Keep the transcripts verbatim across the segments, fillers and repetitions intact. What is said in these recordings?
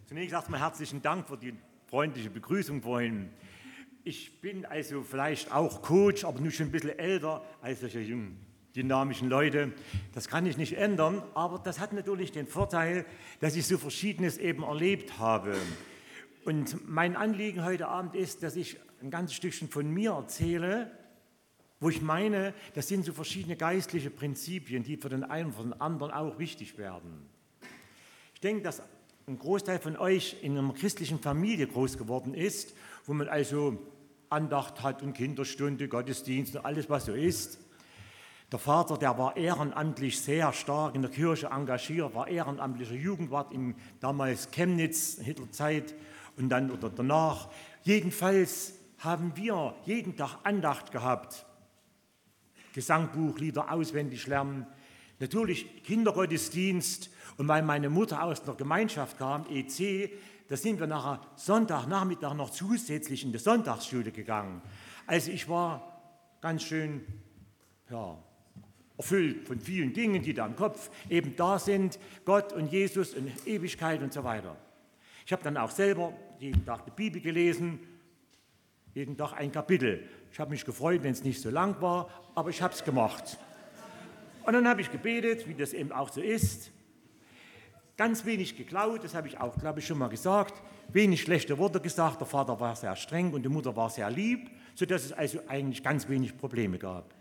Zunächst erstmal herzlichen Dank für die freundliche Begrüßung vorhin. Ich bin also vielleicht auch Coach, aber nur schon ein bisschen älter als solche jungen, dynamischen Leute. Das kann ich nicht ändern, aber das hat natürlich den Vorteil, dass ich so Verschiedenes eben erlebt habe. Und mein Anliegen heute Abend ist, dass ich ein ganzes Stückchen von mir erzähle, wo ich meine, das sind so verschiedene geistliche Prinzipien, die für den einen und für den anderen auch wichtig werden. Ich denke, dass ein Großteil von euch in einer christlichen Familie groß geworden ist, wo man also Andacht hat und Kinderstunde, Gottesdienst und alles, was so ist. Der Vater, der war ehrenamtlich sehr stark in der Kirche engagiert, war ehrenamtlicher Jugendwart in damals Chemnitz, Hitlerzeit und dann oder danach. Jedenfalls haben wir jeden Tag Andacht gehabt, Gesangbuch, Lieder auswendig lernen, natürlich Kindergottesdienst. Und weil meine Mutter aus der Gemeinschaft kam, E C, da sind wir nachher Sonntagnachmittag noch zusätzlich in die Sonntagsschule gegangen. Also ich war ganz schön ja, erfüllt von vielen Dingen, die da im Kopf eben da sind, Gott und Jesus und Ewigkeit und so weiter. Ich habe dann auch selber jeden Tag die Bibel gelesen, jeden Tag ein Kapitel. Ich habe mich gefreut, wenn es nicht so lang war, aber ich habe es gemacht. Und dann habe ich gebetet, wie das eben auch so ist. Ganz wenig geklaut, das habe ich auch, glaube ich, schon mal gesagt. Wenig schlechte Worte gesagt, der Vater war sehr streng und die Mutter war sehr lieb, sodass es also eigentlich ganz wenig Probleme gab.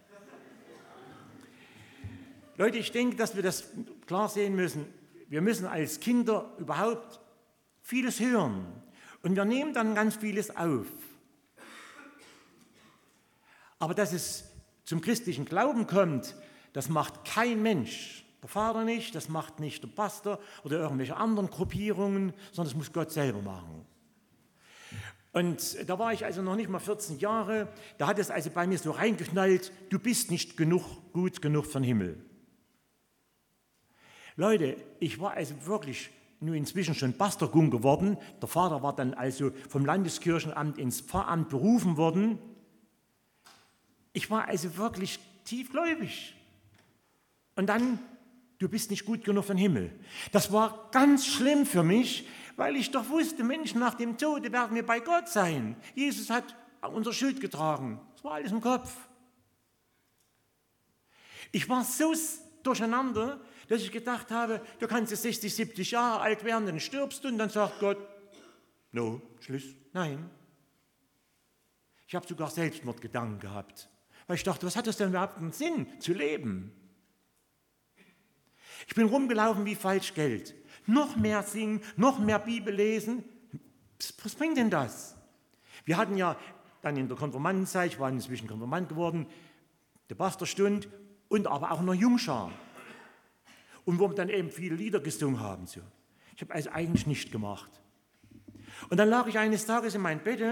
Leute, ich denke, dass wir das klar sehen müssen. Wir müssen als Kinder überhaupt vieles hören und wir nehmen dann ganz vieles auf. Aber dass es zum christlichen Glauben kommt, das macht kein Mensch. Der Vater nicht, das macht nicht der Pastor oder irgendwelche anderen Gruppierungen, sondern das muss Gott selber machen. Und da war ich also noch nicht mal vierzehn Jahre, da hat es also bei mir so reingeknallt, du bist nicht genug, gut genug für den Himmel. Leute, ich war also wirklich nur inzwischen schon Pastorgung geworden. Der Vater war dann also vom Landeskirchenamt ins Pfarramt berufen worden. Ich war also wirklich tiefgläubig. Und dann, du bist nicht gut genug für den Himmel. Das war ganz schlimm für mich, weil ich doch wusste, Menschen nach dem Tode werden wir bei Gott sein. Jesus hat unsere Schuld getragen. Das war alles im Kopf. Ich war so durcheinander, dass ich gedacht habe, du kannst jetzt sechzig, siebzig Jahre alt werden, dann stirbst du und dann sagt Gott, no, Schluss, nein. Ich habe sogar Selbstmordgedanken gehabt, weil ich dachte, was hat das denn überhaupt einen Sinn, zu leben? Ich bin rumgelaufen wie Falschgeld. Noch mehr singen, noch mehr Bibel lesen. Was bringt denn das? Wir hatten ja dann in der Konfirmandenzeit, ich war inzwischen Konfirmand geworden, die Pastorstund und aber auch noch Jungschar. Und wo wir dann eben viele Lieder gesungen haben. So. Ich habe also eigentlich nicht gemacht. Und dann lag ich eines Tages in meinem Bett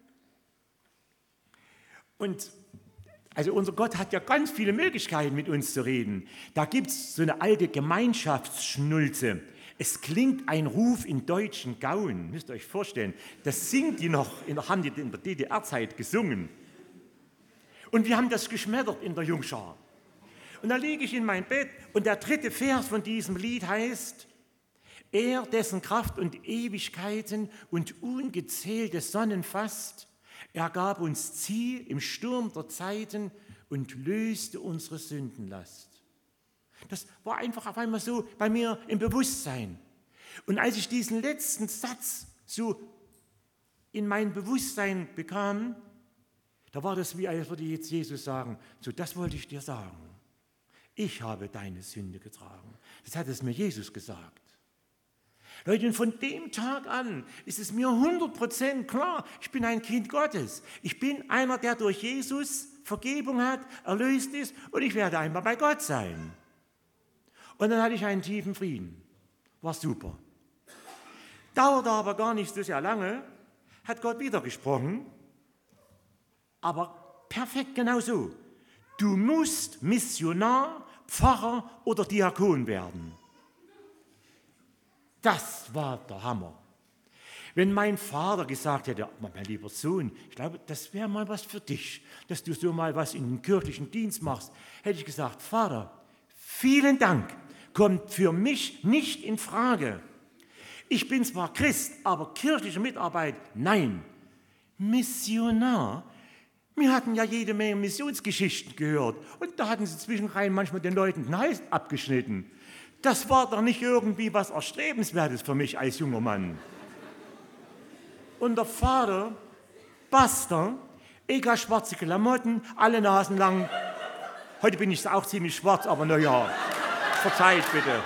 und also unser Gott hat ja ganz viele Möglichkeiten, mit uns zu reden. Da gibt es so eine alte Gemeinschaftsschnulze. Es klingt ein Ruf in deutschen Gauen, müsst ihr euch vorstellen. Das singt die noch, in der, haben die in der D D R-Zeit gesungen. Und wir haben das geschmettert in der Jungschar. Und da liege ich in mein Bett und der dritte Vers von diesem Lied heißt, er, dessen Kraft und Ewigkeiten und ungezählte Sonnen fasst, er gab uns Ziel im Sturm der Zeiten und löste unsere Sündenlast. Das war einfach auf einmal so bei mir im Bewusstsein. Und als ich diesen letzten Satz so in mein Bewusstsein bekam, da war das wie, als würde jetzt Jesus sagen, so, das wollte ich dir sagen. Ich habe deine Sünde getragen. Das hat es mir Jesus gesagt. Leute, und von dem Tag an ist es mir hundert Prozent klar, ich bin ein Kind Gottes. Ich bin einer, der durch Jesus Vergebung hat, erlöst ist und ich werde einmal bei Gott sein. Und dann hatte ich einen tiefen Frieden. War super. Dauerte aber gar nicht so sehr lange, hat Gott wieder gesprochen, aber perfekt genau so. Du musst Missionar, Pfarrer oder Diakon werden. Das war der Hammer. Wenn mein Vater gesagt hätte, mein lieber Sohn, ich glaube, das wäre mal was für dich, dass du so mal was in den kirchlichen Dienst machst, hätte ich gesagt, Vater, vielen Dank, kommt für mich nicht in Frage. Ich bin zwar Christ, aber kirchliche Mitarbeit, nein. Missionar? Wir hatten ja jede Menge Missionsgeschichten gehört und da hatten sie zwischenrein manchmal den Leuten den Hals abgeschnitten. Das war doch nicht irgendwie was Erstrebenswertes für mich als junger Mann. Und der Vater, Pastor, egal schwarze Klamotten, alle Nasen lang. Heute bin ich auch ziemlich schwarz, aber naja, verzeiht bitte.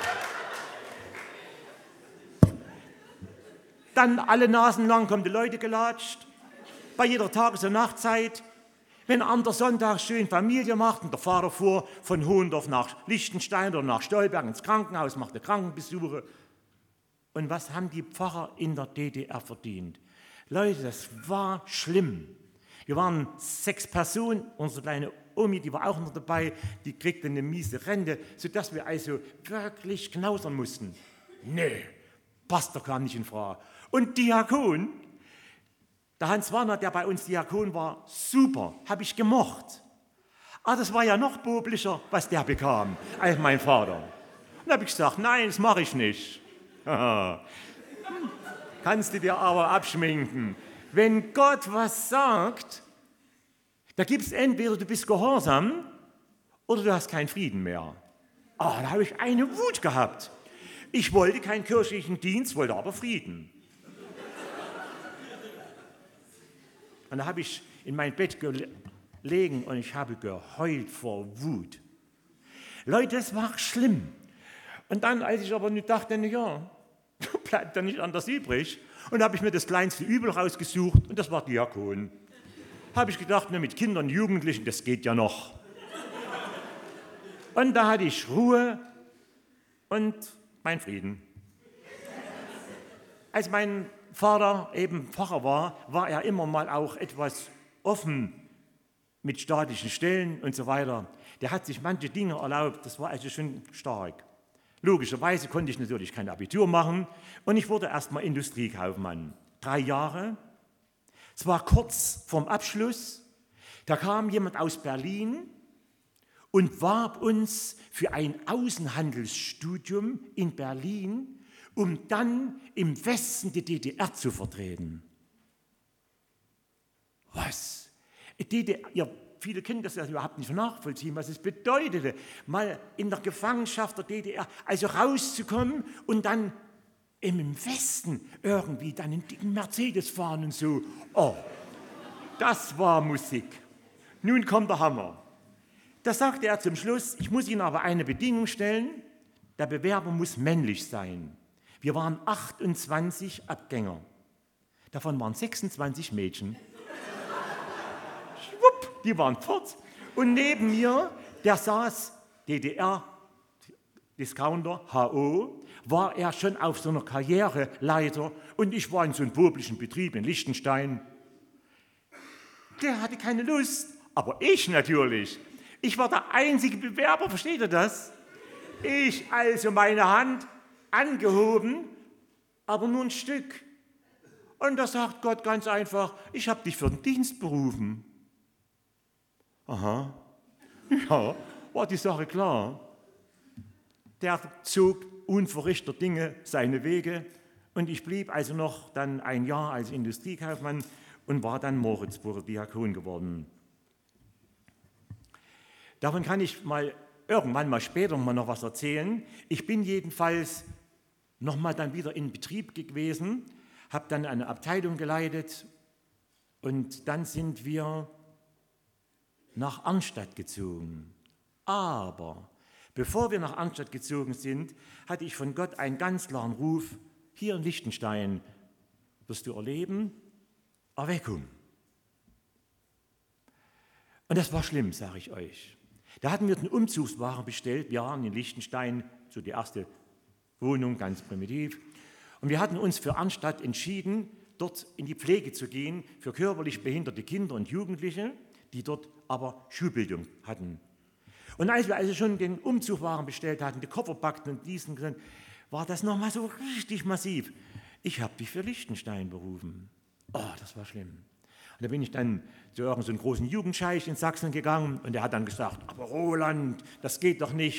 Dann alle Nasen lang kommen die Leute gelatscht, bei jeder Tages- und Nachtzeit. Wenn an der Sonntag schön Familie macht und der Vater fuhr von Hohendorf nach Liechtenstein oder nach Stolberg ins Krankenhaus, machte Krankenbesuche. Und was haben die Pfarrer in der D D R verdient? Leute, das war schlimm. Wir waren sechs Personen, unsere kleine Omi, die war auch noch dabei, die kriegte eine miese Rente, sodass wir also wirklich knausern mussten. Nee, Pastor kam nicht in Frage. Und Diakon, der Hans Warner, der bei uns Diakon war, super, habe ich gemocht. Aber das war ja noch boblicher, was der bekam, als mein Vater. Und da habe ich gesagt, nein, das mache ich nicht. Kannst du dir aber abschminken. Wenn Gott was sagt, da gibt es entweder du bist gehorsam oder du hast keinen Frieden mehr. Ah, da habe ich eine Wut gehabt. Ich wollte keinen kirchlichen Dienst, wollte aber Frieden. Und da habe ich in mein Bett gelegen und ich habe geheult vor Wut. Leute, das war schlimm. Und dann, als ich aber nicht dachte, na ja, bleibt da nicht anders übrig, und habe ich mir das kleinste Übel rausgesucht und das war Diakon. Habe ich gedacht, na, mit Kindern und Jugendlichen, das geht ja noch. Und da hatte ich Ruhe und mein Frieden. Als mein Vater eben Pfarrer war, war er immer mal auch etwas offen mit staatlichen Stellen und so weiter. Der hat sich manche Dinge erlaubt, das war also schon stark. Logischerweise konnte ich natürlich kein Abitur machen und ich wurde erstmal Industriekaufmann. Drei Jahre. Es war kurz vorm Abschluss. Da kam jemand aus Berlin und warb uns für ein Außenhandelsstudium in Berlin, um dann im Westen die D D R zu vertreten. Was? D D R, ja, viele können das ja überhaupt nicht nachvollziehen, was es bedeutete, mal in der Gefangenschaft der D D R, also rauszukommen und dann im Westen irgendwie dann einen dicken Mercedes fahren und so. Oh, das war Musik. Nun kommt der Hammer. Da sagte er zum Schluss, ich muss Ihnen aber eine Bedingung stellen, der Bewerber muss männlich sein. Wir waren achtundzwanzig Abgänger, davon waren sechsundzwanzig Mädchen. Schwupp, die waren fort. Und neben mir, der saß D D R-Discounter, H O, war er schon auf so einer Karriereleiter und ich war in so einem publischen Betrieb in Liechtenstein. Der hatte keine Lust, aber ich natürlich. Ich war der einzige Bewerber, versteht ihr das? Ich also meine Hand angehoben, aber nur ein Stück. Und da sagt Gott ganz einfach, ich habe dich für den Dienst berufen. Aha, ja, war die Sache klar. Der zog unverrichter Dinge seine Wege und ich blieb also noch dann ein Jahr als Industriekaufmann und war dann Moritzburger Diakon geworden. Davon kann ich mal irgendwann mal später mal noch was erzählen. Ich bin jedenfalls noch mal dann wieder in Betrieb gewesen, habe dann eine Abteilung geleitet und dann sind wir nach Arnstadt gezogen. Aber bevor wir nach Arnstadt gezogen sind, hatte ich von Gott einen ganz klaren Ruf, hier in Liechtenstein wirst du erleben, Erweckung. Und das war schlimm, sage ich euch. Da hatten wir den Umzugswagen bestellt, wir waren in Liechtenstein, so die erste Wohnung, ganz primitiv. Und wir hatten uns für Arnstadt entschieden, dort in die Pflege zu gehen für körperlich behinderte Kinder und Jugendliche, die dort aber Schulbildung hatten. Und als wir also schon den Umzugwagen bestellt hatten, die Koffer packten und diesen, war das nochmal so richtig massiv. Ich habe dich für Liechtenstein berufen. Oh, das war schlimm. Und da bin ich dann zu irgendeinem so großen Jugendscheich in Sachsen gegangen und der hat dann gesagt, aber Roland, das geht doch nicht,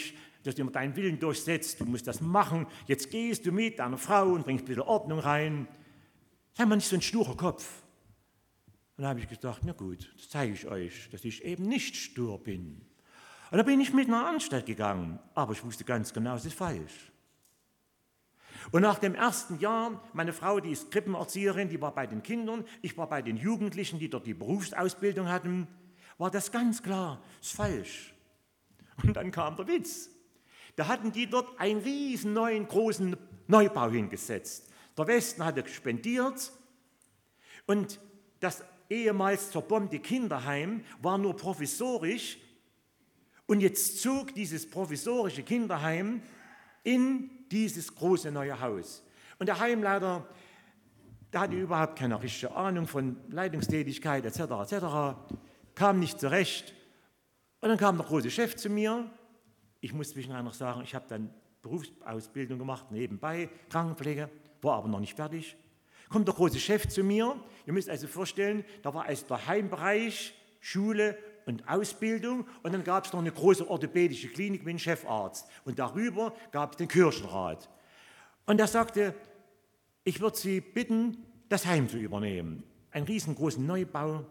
dass du immer deinen Willen durchsetzt, du musst das machen, jetzt gehst du mit deiner Frau und bringst ein bisschen Ordnung rein. Sei mal nicht so ein sturer Kopf. Und dann habe ich gedacht, na gut, das zeige ich euch, dass ich eben nicht stur bin. Und da bin ich mit einer Anstalt gegangen, aber ich wusste ganz genau, es ist falsch. Und nach dem ersten Jahr, meine Frau, die ist Krippenerzieherin, die war bei den Kindern, ich war bei den Jugendlichen, die dort die Berufsausbildung hatten, war das ganz klar, es ist falsch. Und dann kam der Witz. Da hatten die dort einen riesen neuen, großen Neubau hingesetzt. Der Westen hatte spendiert und das ehemals zerbombte Kinderheim war nur provisorisch und jetzt zog dieses provisorische Kinderheim in dieses große neue Haus. Und der Heimleiter, der hatte überhaupt keine richtige Ahnung von Leitungstätigkeit et cetera et cetera, kam nicht zurecht. Und dann kam der große Chef zu mir. Ich muss zwischendurch noch sagen, ich habe dann Berufsausbildung gemacht, nebenbei, Krankenpflege, war aber noch nicht fertig. Kommt der große Chef zu mir. Ihr müsst also vorstellen, da war also der Heimbereich, Schule und Ausbildung und dann gab es noch eine große orthopädische Klinik mit einem Chefarzt und darüber gab es den Kirchenrat. Und er sagte, ich würde Sie bitten, das Heim zu übernehmen. Einen riesengroßen Neubau.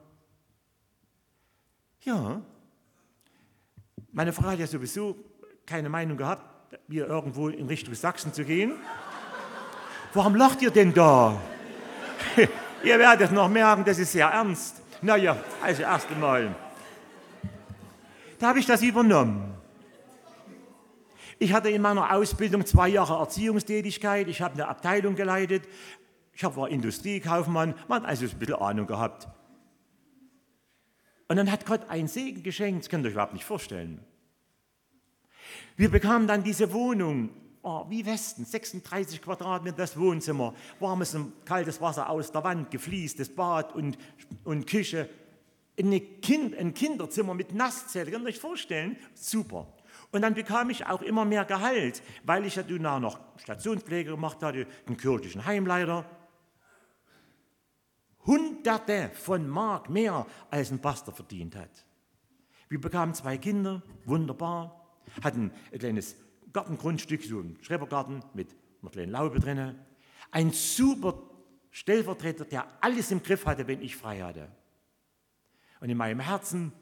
Ja, meine Frau hat ja sowieso keine Meinung gehabt, hier irgendwo in Richtung Sachsen zu gehen. Warum lacht ihr denn da? Ihr werdet noch merken, das ist sehr ernst. Naja, also erst einmal. Da habe ich das übernommen. Ich hatte in meiner Ausbildung zwei Jahre Erziehungstätigkeit, ich habe eine Abteilung geleitet, ich war Industriekaufmann, man hat also ein bisschen Ahnung gehabt. Und dann hat Gott einen Segen geschenkt, das könnt ihr euch überhaupt nicht vorstellen. Wir bekamen dann diese Wohnung, oh, wie Westen, sechsunddreißig Quadratmeter das Wohnzimmer, warmes und kaltes Wasser aus der Wand, gefliestes Bad und, und Küche. Eine kind, ein Kinderzimmer mit Nasszelle, könnt ihr euch vorstellen? Super. Und dann bekam ich auch immer mehr Gehalt, weil ich ja danach noch Stationspflege gemacht hatte, einen kirchlichen Heimleiter. Hunderte von Mark mehr, als ein Pastor verdient hat. Wir bekamen zwei Kinder, wunderbar, hatten ein kleines Gartengrundstück, so ein Schrebergarten mit einer kleinen Laube drin. Ein super Stellvertreter, der alles im Griff hatte, wenn ich frei hatte. Und in meinem Herzen,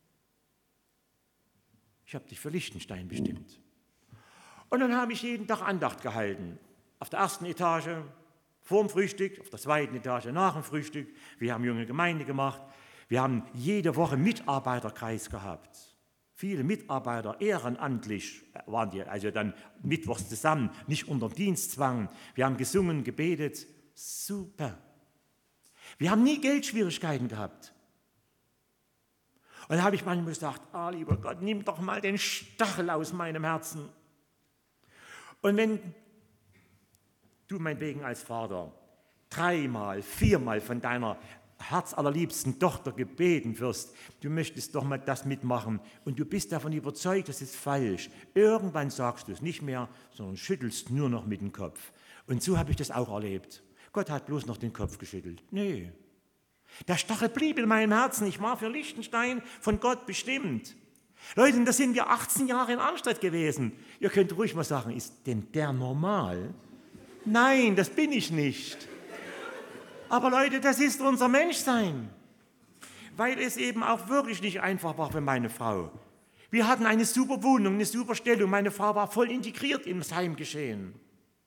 ich habe dich für Liechtenstein bestimmt. Und dann habe ich jeden Tag Andacht gehalten. Auf der ersten Etage vor dem Frühstück, auf der zweiten Etage nach dem Frühstück. Wir haben junge Gemeinde gemacht. Wir haben jede Woche Mitarbeiterkreis gehabt. Viele Mitarbeiter, ehrenamtlich waren die, also dann mittwochs zusammen, nicht unter Dienstzwang. Wir haben gesungen, gebetet. Super. Wir haben nie Geldschwierigkeiten gehabt. Und dann habe ich manchmal gesagt, ah, lieber Gott, nimm doch mal den Stachel aus meinem Herzen. Und wenn du meinetwegen als Vater dreimal, viermal von deiner herzallerliebsten Tochter gebeten wirst, du möchtest doch mal das mitmachen und du bist davon überzeugt, das ist falsch. Irgendwann sagst du es nicht mehr, sondern schüttelst nur noch mit dem Kopf. Und so habe ich das auch erlebt. Gott hat bloß noch den Kopf geschüttelt. Nee. Der Stachel blieb in meinem Herzen. Ich war für Liechtenstein von Gott bestimmt. Leute, da sind wir achtzehn Jahre in Arnstadt gewesen. Ihr könnt ruhig mal sagen, ist denn der normal? Nein, das bin ich nicht. Aber Leute, das ist unser Menschsein. Weil es eben auch wirklich nicht einfach war für meine Frau. Wir hatten eine super Wohnung, eine super Stellung. Meine Frau war voll integriert ins Heimgeschehen.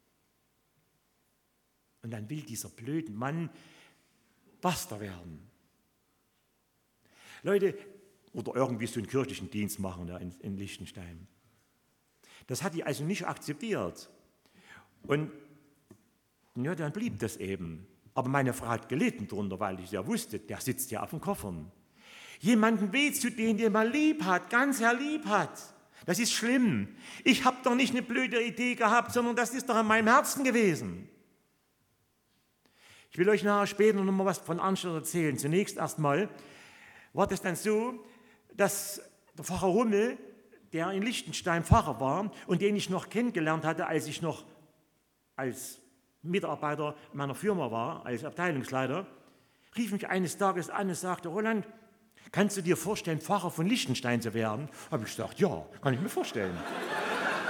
Und dann will dieser blöde Mann Pastor werden. Leute, oder irgendwie so einen kirchlichen Dienst machen da in, in Liechtenstein. Das hat die also nicht akzeptiert. Und ja, dann blieb das eben. Aber meine Frau hat gelitten darunter, weil ich ja wusste, der sitzt ja auf den Koffern. Jemanden weh zu denen, den man lieb hat, ganz sehr lieb hat. Das ist schlimm. Ich habe doch nicht eine blöde Idee gehabt, sondern das ist doch in meinem Herzen gewesen. Ich will euch nachher später noch mal was von Arnstadt erzählen. Zunächst erstmal war das dann so, dass der Pfarrer Hummel, der in Liechtenstein Pfarrer war und den ich noch kennengelernt hatte, als ich noch als Mitarbeiter meiner Firma war, als Abteilungsleiter, rief mich eines Tages an und sagte, Roland, kannst du dir vorstellen, Pfarrer von Liechtenstein zu werden? Habe ich gesagt, ja, kann ich mir vorstellen.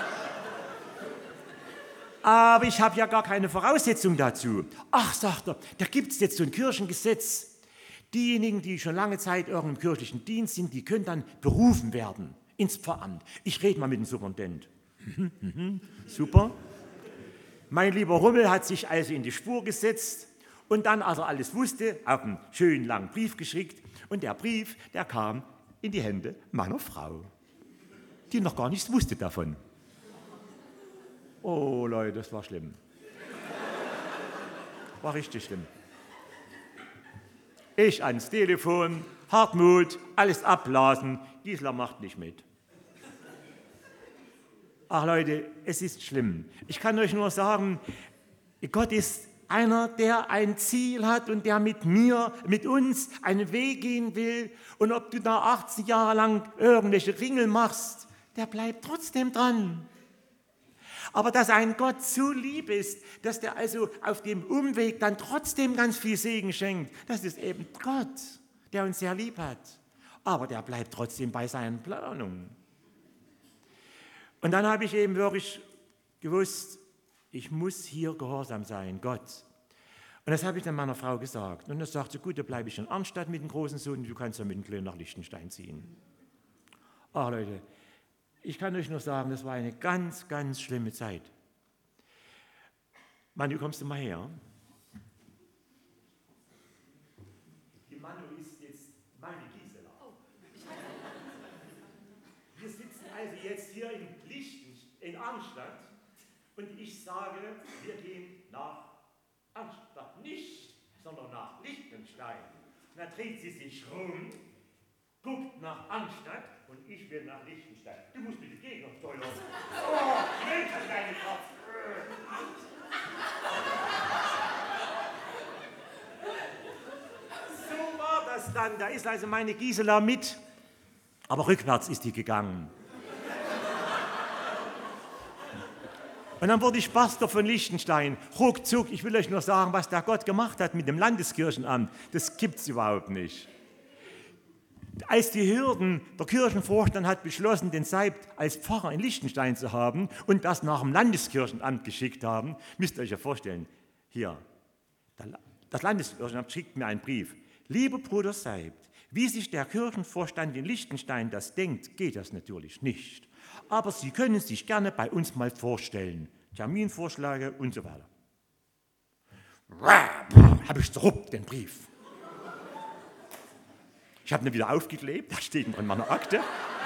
Aber ich habe ja gar keine Voraussetzung dazu. Ach, sagt er, da gibt es jetzt so ein Kirchengesetz. Diejenigen, die schon lange Zeit irgendeinem kirchlichen Dienst sind, die können dann berufen werden ins Pfarramt. Ich rede mal mit dem Superintendent. Super. Mein lieber Rummel hat sich also in die Spur gesetzt und dann, als er alles wusste, auf einen schönen langen Brief geschickt. Und der Brief, der kam in die Hände meiner Frau, die noch gar nichts wusste davon. Oh Leute, das war schlimm. War richtig schlimm. Ich ans Telefon, Hartmut, alles abblasen, Gisela macht nicht mit. Ach Leute, es ist schlimm. Ich kann euch nur sagen, Gott ist einer, der ein Ziel hat und der mit mir, mit uns einen Weg gehen will. Und ob du da achtzehn Jahre lang irgendwelche Ringel machst, der bleibt trotzdem dran. Aber dass ein Gott so lieb ist, dass der also auf dem Umweg dann trotzdem ganz viel Segen schenkt, das ist eben Gott, der uns sehr lieb hat. Aber der bleibt trotzdem bei seinen Planungen. Und dann habe ich eben wirklich gewusst, ich muss hier gehorsam sein, Gott. Und das habe ich dann meiner Frau gesagt. Und dann sagt sie, gut, da bleibe ich in Arnstadt mit dem großen Sohn, du kannst ja mit dem Kleinen nach Liechtenstein ziehen. Ach Leute, ich kann euch nur sagen, das war eine ganz, ganz schlimme Zeit. Mann, du kommst du mal her. Die Manu ist jetzt meine Gisela. Wir sitzen also jetzt hier in Liechtenstein, in Arnstadt, und ich sage, wir gehen nach Arnstadt nicht, sondern nach Liechtenstein. Und dann dreht sie sich rum, guckt nach Arnstadt und ich will nach Liechtenstein. Du musst mir die Gegner steuern. Oh, Mensch, deine Kraft. So war das dann. Da ist also meine Gisela mit, aber rückwärts ist die gegangen. Und dann wurde ich Pastor von Liechtenstein. Ruckzuck, ich will euch nur sagen, was der Gott gemacht hat mit dem Landeskirchenamt. Das gibt es überhaupt nicht. Als die Hürden, der Kirchenvorstand hat beschlossen, den Seibt als Pfarrer in Liechtenstein zu haben und das nach dem Landeskirchenamt geschickt haben, müsst ihr euch ja vorstellen, hier, das Landeskirchenamt schickt mir einen Brief. Lieber Bruder Seibt, wie sich der Kirchenvorstand in Liechtenstein das denkt, geht das natürlich nicht. Aber Sie können sich gerne bei uns mal vorstellen. Terminvorschläge und so weiter. Habe ich zerruppt, den Brief. Ich habe ihn wieder aufgeklebt, da steht in meiner Akte.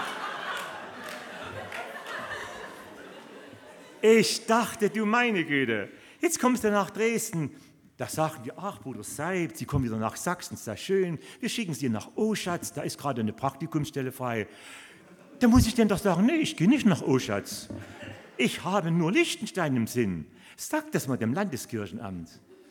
Ich dachte, du meine Güte, jetzt kommst du nach Dresden. Da sagen die, ach Bruder Seibt, Sie kommen wieder nach Sachsen, ist das schön. Wir schicken Sie nach Oschatz, da ist gerade eine Praktikumsstelle frei. Da muss ich denn doch sagen, nee, ich gehe nicht nach Oschatz. Ich habe nur Liechtenstein im Sinn. Sag das mal dem Landeskirchenamt.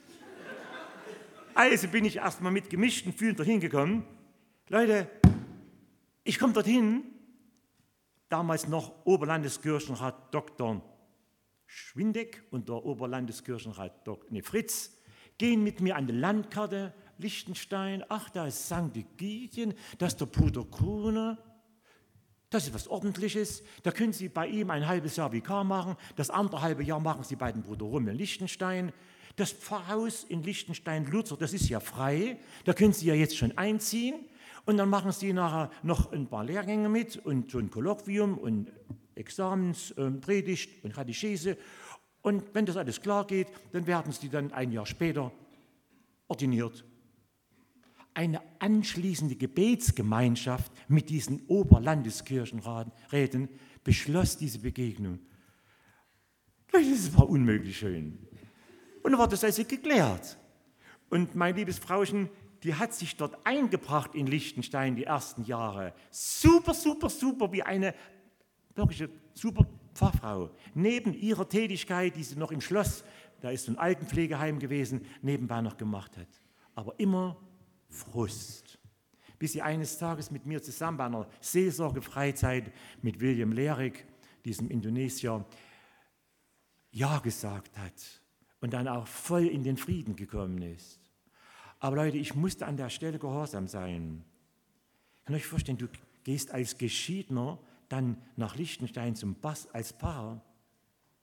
Also bin ich erstmal mit gemischten Fühlen dorthin gekommen. Leute, ich komme dorthin, damals noch Oberlandeskirchenrat Doktor Schwindeck und der Oberlandeskirchenrat Doktor Nee, Fritz, gehen mit mir an die Landkarte, Liechtenstein, ach, da ist Sankt Egidien, da ist der Bruder Kuhne, das ist was Ordentliches, da können Sie bei ihm ein halbes Jahr Vikar machen, das andere halbe Jahr machen Sie bei dem Bruder Rummel in Liechtenstein. Das Pfarrhaus in Liechtenstein-Lutzer, das ist ja frei, da können Sie ja jetzt schon einziehen. Und dann machen Sie nachher noch ein paar Lehrgänge mit und so ein Kolloquium und Examenspredigt und Katechese. Und wenn das alles klar geht, dann werden Sie dann ein Jahr später ordiniert. Eine anschließende Gebetsgemeinschaft mit diesen Oberlandeskirchenräten beschloss diese Begegnung. Das war unmöglich schön. Und dann war das also geklärt. Und mein liebes Frauchen, die hat sich dort eingebracht in Liechtenstein die ersten Jahre. Super, super, super, wie eine wirkliche super Pfarrfrau. Neben ihrer Tätigkeit, die sie noch im Schloss, da ist so ein Altenpflegeheim gewesen, nebenbei noch gemacht hat. Aber immer Frust. Bis sie eines Tages mit mir zusammen bei einer Seelsorgefreizeit mit William Lehrig, diesem Indonesier, Ja gesagt hat und dann auch voll in den Frieden gekommen ist. Aber Leute, ich musste an der Stelle gehorsam sein. Kann euch vorstellen, du gehst als Geschiedener dann nach Liechtenstein zum Pass als Pfarrer.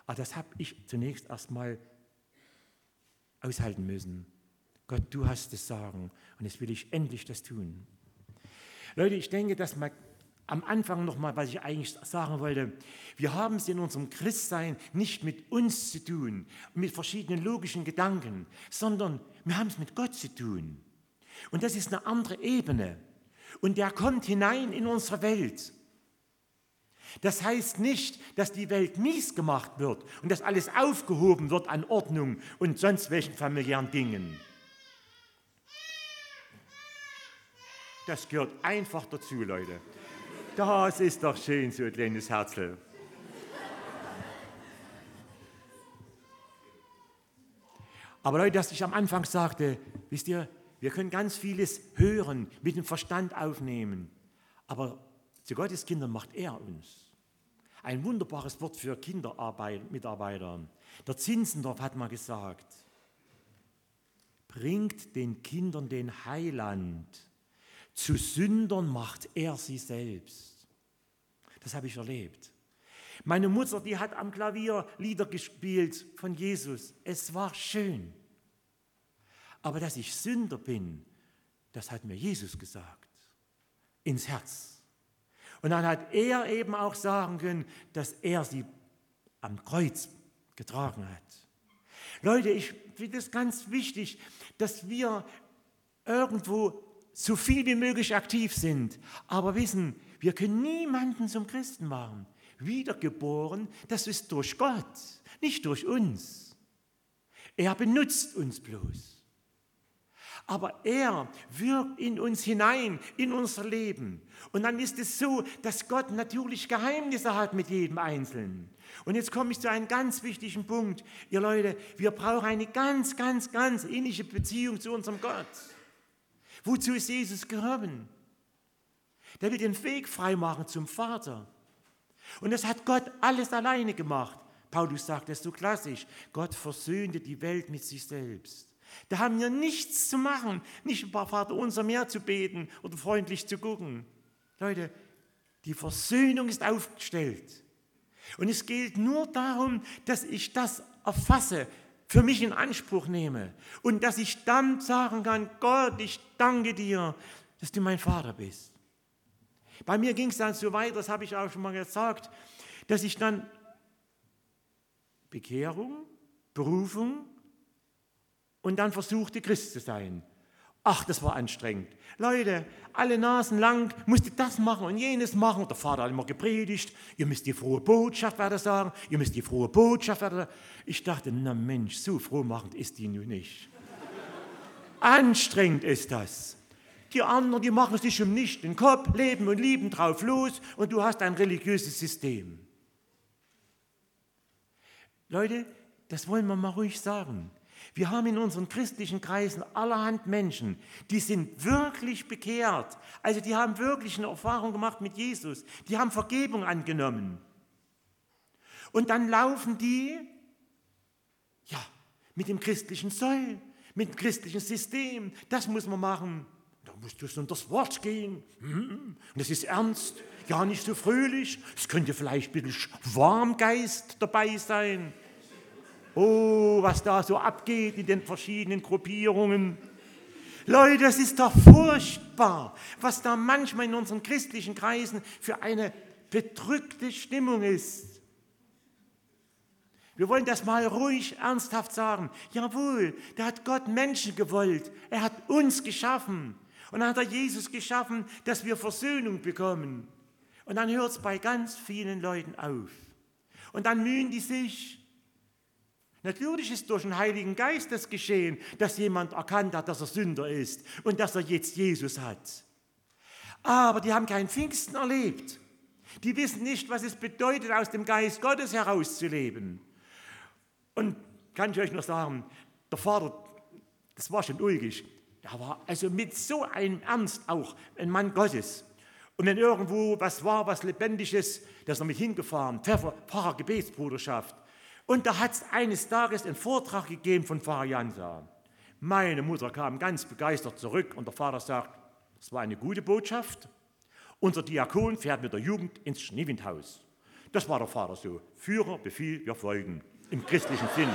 Aber das habe ich zunächst erstmal aushalten müssen. Gott, du hast das Sagen und jetzt will ich endlich das tun. Leute, ich denke, dass man am Anfang nochmal, was ich eigentlich sagen wollte, wir haben es in unserem Christsein nicht mit uns zu tun, mit verschiedenen logischen Gedanken, sondern wir haben es mit Gott zu tun. Und das ist eine andere Ebene. Und der kommt hinein in unsere Welt. Das heißt nicht, dass die Welt mies gemacht wird und dass alles aufgehoben wird an Ordnung und sonst welchen familiären Dingen. Das gehört einfach dazu, Leute. Das ist doch schön, so ein kleines Herzl. Aber Leute, dass ich am Anfang sagte, wisst ihr, wir können ganz vieles hören, mit dem Verstand aufnehmen. Aber zu Gottes Kindern macht er uns. Ein wunderbares Wort für Kindermitarbeiter. Der Zinzendorf hat mal gesagt, bringt den Kindern den Heiland. Zu Sündern macht er sie selbst. Das habe ich erlebt. Meine Mutter, die hat am Klavier Lieder gespielt von Jesus. Es war schön. Aber dass ich Sünder bin, das hat mir Jesus gesagt. Ins Herz. Und dann hat er eben auch sagen können, dass er sie am Kreuz getragen hat. Leute, ich finde es ganz wichtig, dass wir irgendwo so viel wie möglich aktiv sind, aber wissen, wir können niemanden zum Christen machen. Wiedergeboren, das ist durch Gott, nicht durch uns. Er benutzt uns bloß. Aber er wirkt in uns hinein, in unser Leben. Und dann ist es so, dass Gott natürlich Geheimnisse hat mit jedem Einzelnen. Und jetzt komme ich zu einem ganz wichtigen Punkt. Ihr Leute, wir brauchen eine ganz, ganz, ganz innige Beziehung zu unserem Gott. Wozu ist Jesus gekommen? Der will den Weg freimachen zum Vater. Und das hat Gott alles alleine gemacht. Paulus sagt das so klassisch. Gott versöhnte die Welt mit sich selbst. Da haben wir nichts zu machen, nicht ein paar Vater unser mehr zu beten oder freundlich zu gucken. Leute, die Versöhnung ist aufgestellt. Und es geht nur darum, dass ich das erfasse, für mich in Anspruch nehme und dass ich dann sagen kann, Gott, ich danke dir, dass du mein Vater bist. Bei mir ging es dann so weiter, das habe ich auch schon mal gesagt, dass ich dann Bekehrung, Berufung und dann versuchte, Christ zu sein. Ach, das war anstrengend. Leute, alle Nasen lang musste das machen und jenes machen. Der Vater hat immer gepredigt, ihr müsst die frohe Botschaft weiter sagen, ihr müsst die frohe Botschaft weiter sagen. Ich dachte, na Mensch, so frohmachend ist die nun nicht. Anstrengend ist das. Die anderen, die machen sich um nichts den Kopf, leben und lieben drauf los und du hast ein religiöses System. Leute, das wollen wir mal ruhig sagen. Wir haben in unseren christlichen Kreisen allerhand Menschen, die sind wirklich bekehrt. Also die haben wirklich eine Erfahrung gemacht mit Jesus. Die haben Vergebung angenommen. Und dann laufen die, ja, mit dem christlichen Soll, mit dem christlichen System. Das muss man machen. Da muss das unter das Wort gehen. Und das ist ernst, ja nicht so fröhlich. Es könnte vielleicht ein bisschen Warmgeist dabei sein. Oh, was da so abgeht in den verschiedenen Gruppierungen. Leute, das ist doch furchtbar, was da manchmal in unseren christlichen Kreisen für eine bedrückte Stimmung ist. Wir wollen das mal ruhig, ernsthaft sagen. Jawohl, da hat Gott Menschen gewollt. Er hat uns geschaffen. Und dann hat er Jesus geschaffen, dass wir Versöhnung bekommen. Und dann hört es bei ganz vielen Leuten auf. Und dann mühen die sich. Natürlich ist durch den Heiligen Geist das geschehen, dass jemand erkannt hat, dass er Sünder ist und dass er jetzt Jesus hat. Aber die haben kein Pfingsten erlebt. Die wissen nicht, was es bedeutet, aus dem Geist Gottes herauszuleben. Und kann ich euch noch sagen, der Vater, das war schon ulkig, der war also mit so einem Ernst auch ein Mann Gottes. Und wenn irgendwo was war, was Lebendiges, da ist er mit hingefahren, Pfarrer, Pfarrer Gebetsbruderschaft. Und da hat es eines Tages einen Vortrag gegeben von Pfarrer Jansa. Meine Mutter kam ganz begeistert zurück und der Vater sagt, das war eine gute Botschaft. Unser Diakon fährt mit der Jugend ins Schneewindhaus. Das war der Vater so. Führer, Befehl, wir folgen. Im christlichen Sinn.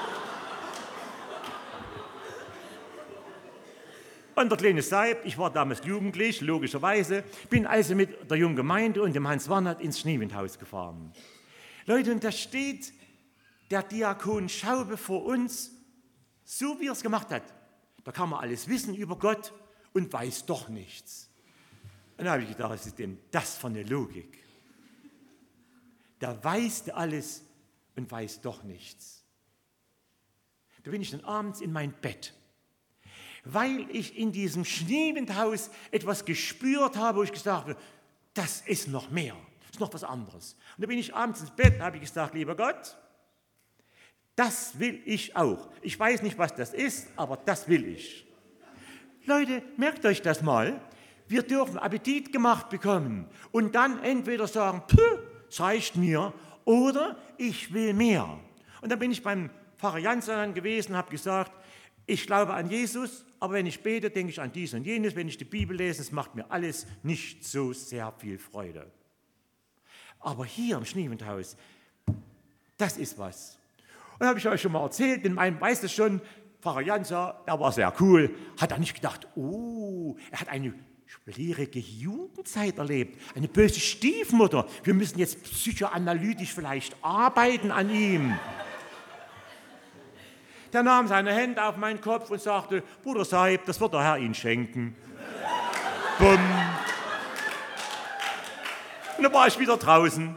Und der kleine Seib, ich war damals jugendlich, logischerweise, bin also mit der jungen Gemeinde und dem Hans Warnert ins Schneewindhaus gefahren. Leute, und da steht der Diakon Schaube vor uns, so wie er es gemacht hat. Da kann man alles wissen über Gott und weiß doch nichts. Und da habe ich gedacht, was ist denn das für eine Logik? Da weiß der alles und weiß doch nichts. Da bin ich dann abends in mein Bett, weil ich in diesem Schneewindhaus etwas gespürt habe, wo ich gesagt habe, das ist noch mehr, das ist noch was anderes. Und da bin ich abends ins Bett und habe ich gesagt, lieber Gott, das will ich auch. Ich weiß nicht, was das ist, aber das will ich. Leute, merkt euch das mal. Wir dürfen Appetit gemacht bekommen und dann entweder sagen, es reicht mir, oder ich will mehr. Und dann bin ich beim Pfarrer Jansson gewesen und habe gesagt, ich glaube an Jesus, aber wenn ich bete, denke ich an dies und jenes. Wenn ich die Bibel lese, es macht mir alles nicht so sehr viel Freude. Aber hier im Schneewindhaus, das ist was. Und das habe ich euch schon mal erzählt, denn mein weiß es schon, Pfarrer Jansson, der war sehr cool, hat er nicht gedacht, oh, er hat eine schwierige Jugendzeit erlebt, eine böse Stiefmutter. Wir müssen jetzt psychoanalytisch vielleicht arbeiten an ihm. Der nahm seine Hände auf meinen Kopf und sagte, Bruder Seib, das wird der Herr Ihnen schenken. Bumm. Und dann war ich wieder draußen.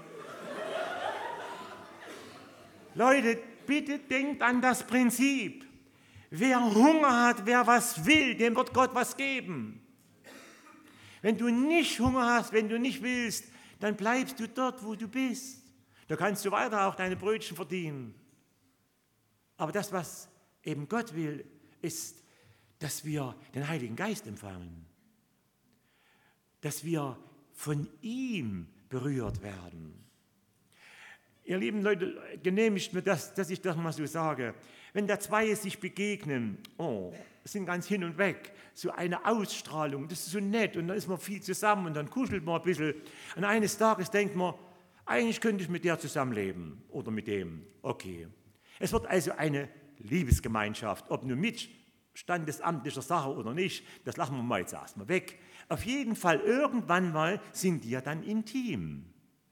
Leute, bitte denkt an das Prinzip. Wer Hunger hat, wer was will, dem wird Gott was geben. Wenn du nicht Hunger hast, wenn du nicht willst, dann bleibst du dort, wo du bist. Da kannst du weiter auch deine Brötchen verdienen. Aber das, was eben Gott will, ist, dass wir den Heiligen Geist empfangen. Dass wir von ihm berührt werden. Ihr lieben Leute, genehmigt mir das, dass ich das mal so sage. Wenn da zwei sich begegnen, oh, sind ganz hin und weg, so eine Ausstrahlung, das ist so nett und dann ist man viel zusammen und dann kuschelt man ein bisschen. Und eines Tages denkt man, eigentlich könnte ich mit der zusammenleben oder mit dem. Okay. Es wird also eine Liebesgemeinschaft, ob nur mit standesamtlicher Sache oder nicht, das lachen wir mal jetzt erstmal weg. Auf jeden Fall, irgendwann mal sind die ja dann intim.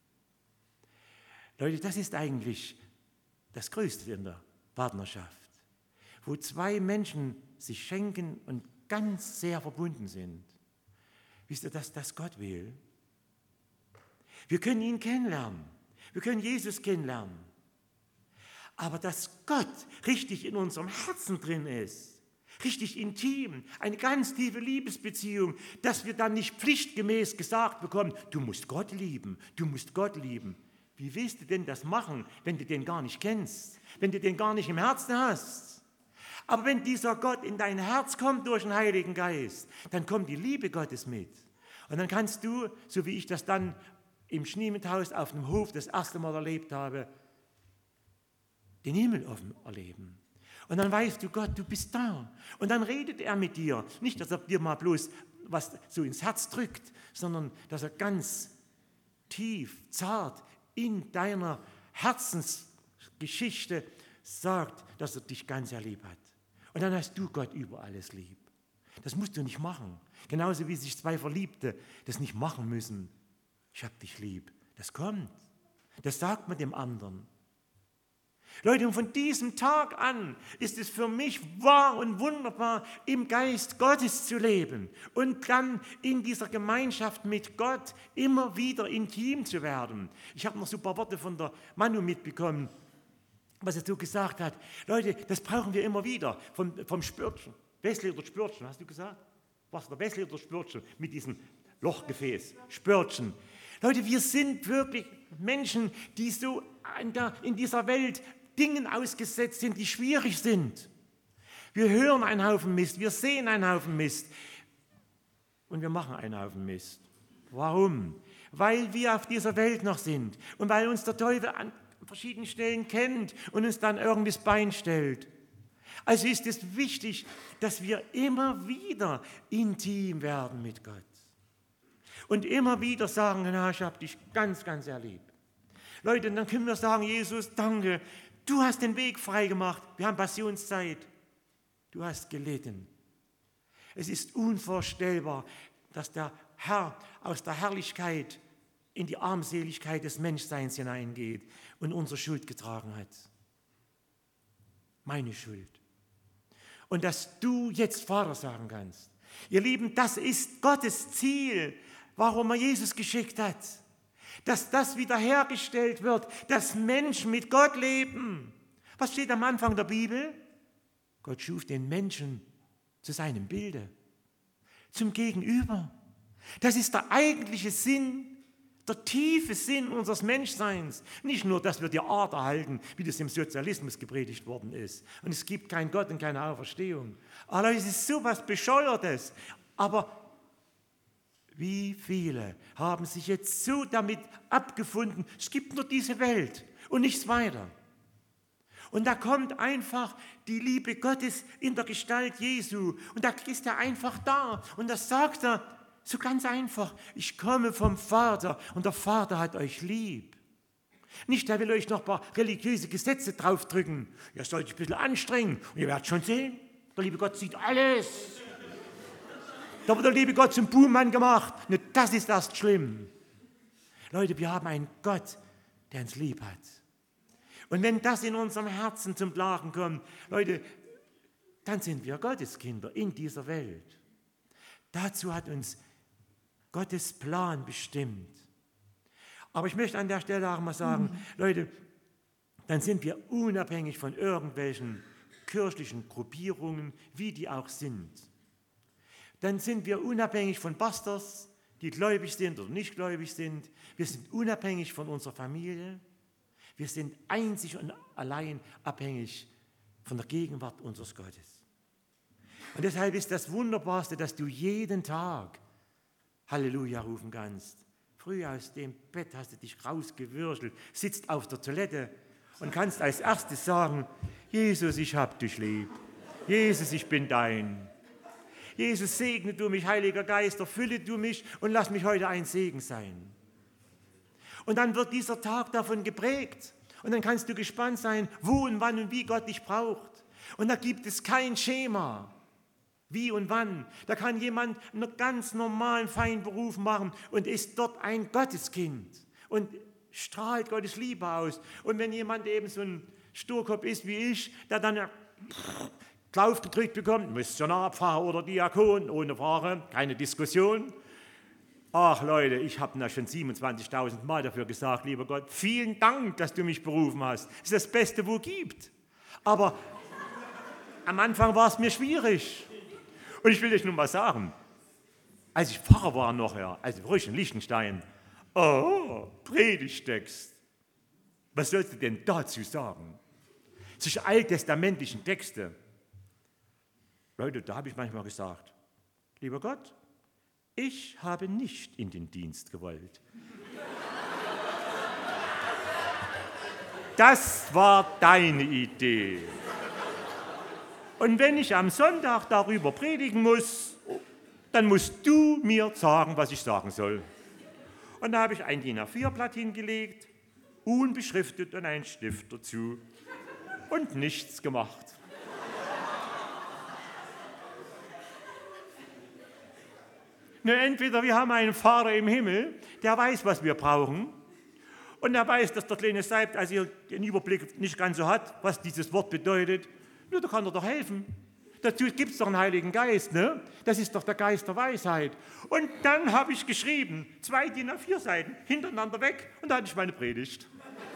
Leute, das ist eigentlich das Größte in der Partnerschaft, wo zwei Menschen sich schenken und ganz sehr verbunden sind. Wisst ihr, dass das Gott will? Wir können ihn kennenlernen, wir können Jesus kennenlernen, aber dass Gott richtig in unserem Herzen drin ist, richtig intim, eine ganz tiefe Liebesbeziehung, dass wir dann nicht pflichtgemäß gesagt bekommen, du musst Gott lieben, du musst Gott lieben. Wie willst du denn das machen, wenn du den gar nicht kennst, wenn du den gar nicht im Herzen hast? Aber wenn dieser Gott in dein Herz kommt durch den Heiligen Geist, dann kommt die Liebe Gottes mit. Und dann kannst du, so wie ich das dann im Schneewindhaus auf dem Hof das erste Mal erlebt habe, den Himmel offen erleben. Und dann weißt du, Gott, du bist da. Und dann redet er mit dir. Nicht, dass er dir mal bloß was so ins Herz drückt, sondern dass er ganz tief, zart in deiner Herzensgeschichte sagt, dass er dich ganz sehr lieb hat. Und dann hast du Gott über alles lieb. Das musst du nicht machen. Genauso wie sich zwei Verliebte das nicht machen müssen. Ich hab dich lieb. Das kommt. Das sagt man dem anderen. Leute, und von diesem Tag an ist es für mich wahr und wunderbar, im Geist Gottes zu leben und dann in dieser Gemeinschaft mit Gott immer wieder intim zu werden. Ich habe noch so ein paar Worte von der Manu mitbekommen, was er so gesagt hat. Leute, das brauchen wir immer wieder, vom, vom Spürtchen. Wesley oder Spürtchen, hast du gesagt? Was, der Wesley oder Spürtchen mit diesem Lochgefäß? Spürtchen. Leute, wir sind wirklich Menschen, die so in, der, in dieser Welt Dingen ausgesetzt sind, die schwierig sind. Wir hören einen Haufen Mist, wir sehen einen Haufen Mist und wir machen einen Haufen Mist. Warum? Weil wir auf dieser Welt noch sind und weil uns der Teufel an verschiedenen Stellen kennt und uns dann irgendwie das Bein stellt. Also ist es wichtig, dass wir immer wieder intim werden mit Gott und immer wieder sagen, na, ich habe dich ganz, ganz sehr lieb. Leute, dann können wir sagen, Jesus, danke, du hast den Weg freigemacht. Wir haben Passionszeit. Du hast gelitten. Es ist unvorstellbar, dass der Herr aus der Herrlichkeit in die Armseligkeit des Menschseins hineingeht und unsere Schuld getragen hat. Meine Schuld. Und dass du jetzt Vater sagen kannst. Ihr Lieben, das ist Gottes Ziel, warum er Jesus geschickt hat. Dass das wiederhergestellt wird, dass Menschen mit Gott leben. Was steht am Anfang der Bibel? Gott schuf den Menschen zu seinem Bilde, zum Gegenüber. Das ist der eigentliche Sinn, der tiefe Sinn unseres Menschseins. Nicht nur, dass wir die Art erhalten, wie das im Sozialismus gepredigt worden ist. Und es gibt keinen Gott und keine Auferstehung. Aber es ist so was Bescheuertes. Aber wie viele haben sich jetzt so damit abgefunden, es gibt nur diese Welt und nichts weiter. Und da kommt einfach die Liebe Gottes in der Gestalt Jesu. Und da ist er einfach da. Und das sagt er so ganz einfach. Ich komme vom Vater und der Vater hat euch lieb. Nicht, er will euch noch ein paar religiöse Gesetze draufdrücken. Ihr sollt euch ein bisschen anstrengen. Und ihr werdet schon sehen, der liebe Gott sieht alles. Da wird der liebe Gott zum Buhmann gemacht. Ne, das ist erst schlimm. Leute, wir haben einen Gott, der uns lieb hat. Und wenn das in unserem Herzen zum Tragen kommt, Leute, dann sind wir Gotteskinder in dieser Welt. Dazu hat uns Gottes Plan bestimmt. Aber ich möchte an der Stelle auch mal sagen, mhm. Leute, dann sind wir unabhängig von irgendwelchen kirchlichen Gruppierungen, wie die auch sind. Dann sind wir unabhängig von Pastors, die gläubig sind oder nicht gläubig sind. Wir sind unabhängig von unserer Familie. Wir sind einzig und allein abhängig von der Gegenwart unseres Gottes. Und deshalb ist das Wunderbarste, dass du jeden Tag Halleluja rufen kannst. Früh aus dem Bett hast du dich rausgewürschelt, sitzt auf der Toilette und kannst als erstes sagen, Jesus, ich hab dich lieb. Jesus, ich bin dein. Jesus, segne du mich, Heiliger Geist, erfülle du mich und lass mich heute ein Segen sein. Und dann wird dieser Tag davon geprägt. Und dann kannst du gespannt sein, wo und wann und wie Gott dich braucht. Und da gibt es kein Schema, wie und wann. Da kann jemand einen ganz normalen, feinen Beruf machen und ist dort ein Gotteskind und strahlt Gottes Liebe aus. Und wenn jemand eben so ein Sturkopf ist wie ich, der dann Klauf gedrückt bekommt, Missionar, Pfarrer oder Diakon, ohne Frage, keine Diskussion. Ach Leute, ich habe da schon siebenundzwanzigtausend Mal dafür gesagt, lieber Gott, vielen Dank, dass du mich berufen hast. Das ist das Beste, wo es gibt. Aber am Anfang war es mir schwierig. Und ich will euch nun mal sagen, als ich Pfarrer war noch, ja, also ruhig in Liechtenstein, oh, Predigtext. Was sollst du denn dazu sagen? Solche alttestamentlichen Texte. Leute, da habe ich manchmal gesagt, lieber Gott, ich habe nicht in den Dienst gewollt. Das war deine Idee. Und wenn ich am Sonntag darüber predigen muss, dann musst du mir sagen, was ich sagen soll. Und da habe ich ein D I N A vier Blatt hingelegt, unbeschriftet und einen Stift dazu und nichts gemacht. Ne, entweder wir haben einen Vater im Himmel, der weiß, was wir brauchen, und er weiß, dass der kleine Seib, als er den Überblick nicht ganz so hat, was dieses Wort bedeutet, nur da kann er doch helfen. Dazu gibt es doch einen Heiligen Geist, ne? Das ist doch der Geist der Weisheit. Und dann habe ich geschrieben, zwei D I N A vier Seiten hintereinander weg, und da hatte ich meine Predigt.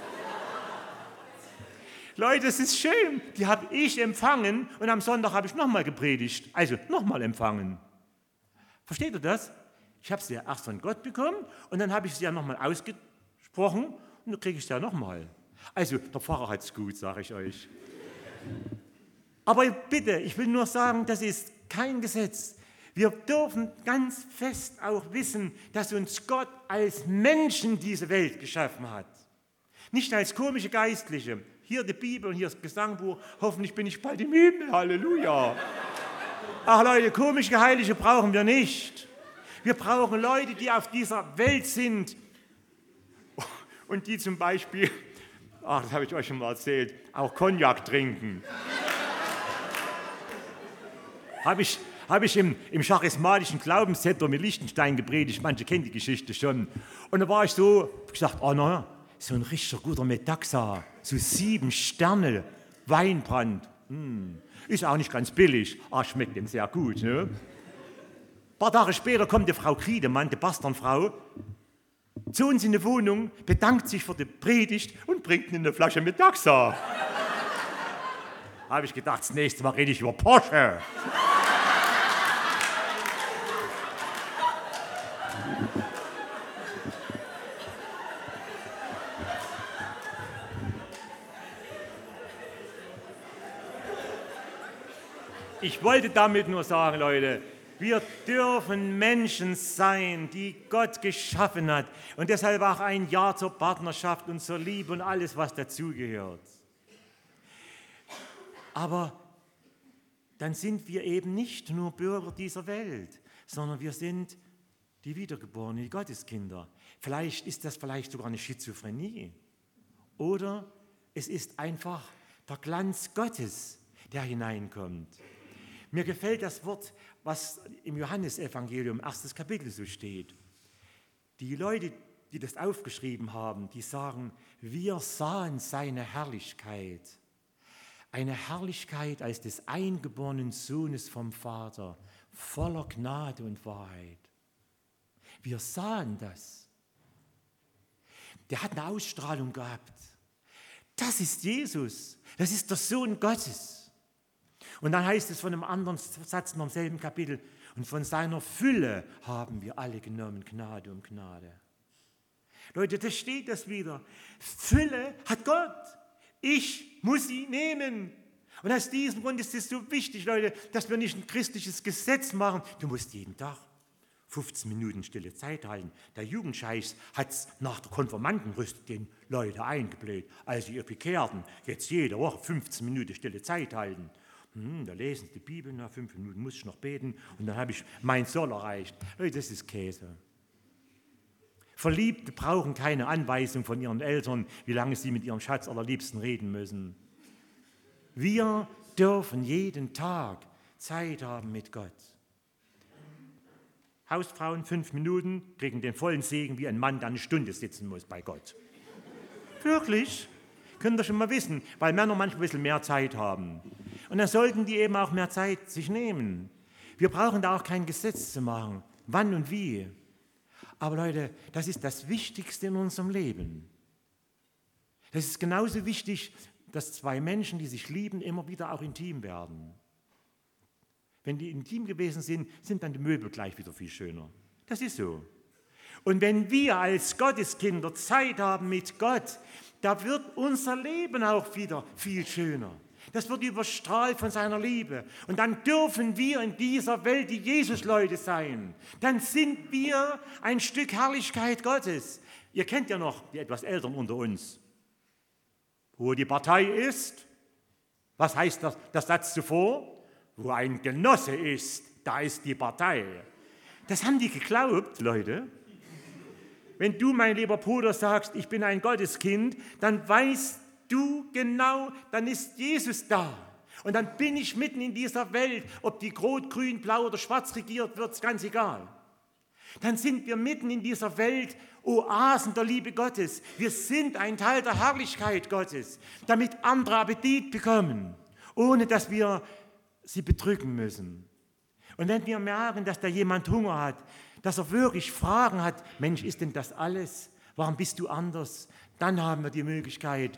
Leute, es ist schön, die habe ich empfangen, und am Sonntag habe ich nochmal gepredigt, also nochmal empfangen. Versteht ihr das? Ich habe sie ja erst von Gott bekommen und dann habe ich sie ja nochmal ausgesprochen und dann kriege ich sie ja nochmal. Also der Pfarrer hat es gut, sage ich euch. Aber bitte, ich will nur sagen, das ist kein Gesetz. Wir dürfen ganz fest auch wissen, dass uns Gott als Menschen diese Welt geschaffen hat. Nicht als komische Geistliche. Hier die Bibel und hier das Gesangbuch. Hoffentlich bin ich bald im Himmel. Halleluja. Ach Leute, komische Heilige brauchen wir nicht. Wir brauchen Leute, die auf dieser Welt sind und die zum Beispiel, ach, das habe ich euch schon mal erzählt, auch Cognac trinken. Habe ich, hab ich im, im charismatischen Glaubenszentrum mit Liechtenstein gepredigt, manche kennen die Geschichte schon. Und da war ich so, hab gesagt, oh na, so ein richtig guter Metaxa, so sieben Sterne Weinbrand. Hm. Ist auch nicht ganz billig, aber schmeckt ihm sehr gut. Ne? Ein paar Tage später kommt die Frau Kriedemann, die Basternfrau, zu uns in die Wohnung, bedankt sich für die Predigt und bringt mir eine Flasche Metaxa. Habe ich gedacht, das nächste Mal rede ich über Porsche. Ich wollte damit nur sagen, Leute, wir dürfen Menschen sein, die Gott geschaffen hat. Und deshalb auch ein Ja zur Partnerschaft und zur Liebe und alles, was dazugehört. Aber dann sind wir eben nicht nur Bürger dieser Welt, sondern wir sind die Wiedergeborenen, die Gotteskinder. Vielleicht ist das vielleicht sogar eine Schizophrenie. Oder es ist einfach der Glanz Gottes, der hineinkommt. Mir gefällt das Wort, was im Johannesevangelium, erstes Kapitel so steht. Die Leute, die das aufgeschrieben haben, die sagen, wir sahen seine Herrlichkeit. Eine Herrlichkeit als des eingeborenen Sohnes vom Vater, voller Gnade und Wahrheit. Wir sahen das. Der hat eine Ausstrahlung gehabt. Das ist Jesus, das ist der Sohn Gottes. Und dann heißt es von einem anderen Satz noch im selben Kapitel, und von seiner Fülle haben wir alle genommen, Gnade um Gnade. Leute, da steht das wieder. Fülle hat Gott. Ich muss sie nehmen. Und aus diesem Grund ist es so wichtig, Leute, dass wir nicht ein christliches Gesetz machen. Du musst jeden Tag fünfzehn Minuten stille Zeit halten. Der Jugendscheiß hat es nach der Konfirmandenrüstung den Leuten eingebläht. Also ihr Bekehrten, jetzt jede Woche fünfzehn Minuten stille Zeit halten. Hm, da lesen sie die Bibel, nach fünf Minuten muss ich noch beten und dann habe ich mein Soll erreicht. Leute, das ist Käse. Verliebte brauchen keine Anweisung von ihren Eltern, wie lange sie mit ihrem Schatz allerliebsten reden müssen. Wir dürfen jeden Tag Zeit haben mit Gott. Hausfrauen fünf Minuten kriegen den vollen Segen, wie ein Mann, der eine Stunde sitzen muss bei Gott. Wirklich? Könnt ihr schon mal wissen, weil Männer manchmal ein bisschen mehr Zeit haben. Und dann sollten die eben auch mehr Zeit sich nehmen. Wir brauchen da auch kein Gesetz zu machen, wann und wie. Aber Leute, das ist das Wichtigste in unserem Leben. Das ist genauso wichtig, dass zwei Menschen, die sich lieben, immer wieder auch intim werden. Wenn die intim gewesen sind, sind dann die Möbel gleich wieder viel schöner. Das ist so. Und wenn wir als Gotteskinder Zeit haben mit Gott, da wird unser Leben auch wieder viel schöner. Das wird überstrahlt von seiner Liebe. Und dann dürfen wir in dieser Welt die Jesus-Leute sein. Dann sind wir ein Stück Herrlichkeit Gottes. Ihr kennt ja noch die etwas Älteren unter uns. Wo die Partei ist, was heißt das, der Satz zuvor? Wo ein Genosse ist, da ist die Partei. Das haben die geglaubt, Leute. Wenn du, mein lieber Bruder, sagst, ich bin ein Gotteskind, dann weißt du genau, dann ist Jesus da. Und dann bin ich mitten in dieser Welt, ob die rot, grün, blau oder schwarz regiert wird, ist ganz egal. Dann sind wir mitten in dieser Welt, Oasen der Liebe Gottes. Wir sind ein Teil der Herrlichkeit Gottes, damit andere Appetit bekommen, ohne dass wir sie bedrücken müssen. Und wenn wir merken, dass da jemand Hunger hat, dass er wirklich Fragen hat, Mensch, ist denn das alles? Warum bist du anders? Dann haben wir die Möglichkeit,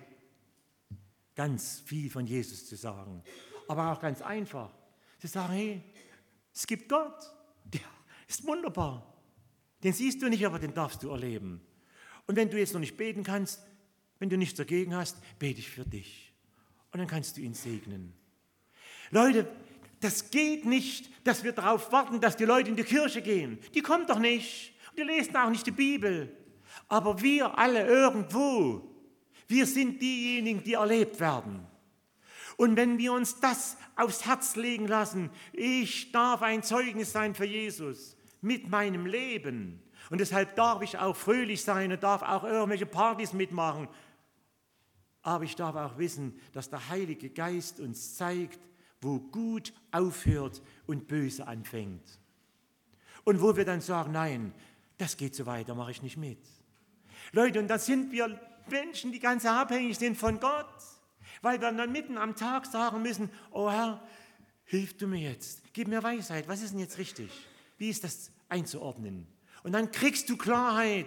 ganz viel von Jesus zu sagen. Aber auch ganz einfach, zu sagen, hey, es gibt Gott, der ist wunderbar. Den siehst du nicht, aber den darfst du erleben. Und wenn du jetzt noch nicht beten kannst, wenn du nichts dagegen hast, bete ich für dich. Und dann kannst du ihn segnen. Leute, das geht nicht, dass wir darauf warten, dass die Leute in die Kirche gehen. Die kommen doch nicht. Und die lesen auch nicht die Bibel. Aber wir alle irgendwo, wir sind diejenigen, die erlebt werden. Und wenn wir uns das aufs Herz legen lassen, ich darf ein Zeugnis sein für Jesus mit meinem Leben. Und deshalb darf ich auch fröhlich sein und darf auch irgendwelche Partys mitmachen. Aber ich darf auch wissen, dass der Heilige Geist uns zeigt, wo gut aufhört und böse anfängt. Und wo wir dann sagen, nein, das geht so weit, da mache ich nicht mit. Leute, und da sind wir Menschen, die ganz abhängig sind von Gott, weil wir dann mitten am Tag sagen müssen, oh Herr, hilf du mir jetzt, gib mir Weisheit, was ist denn jetzt richtig? Wie ist das einzuordnen? Und dann kriegst du Klarheit.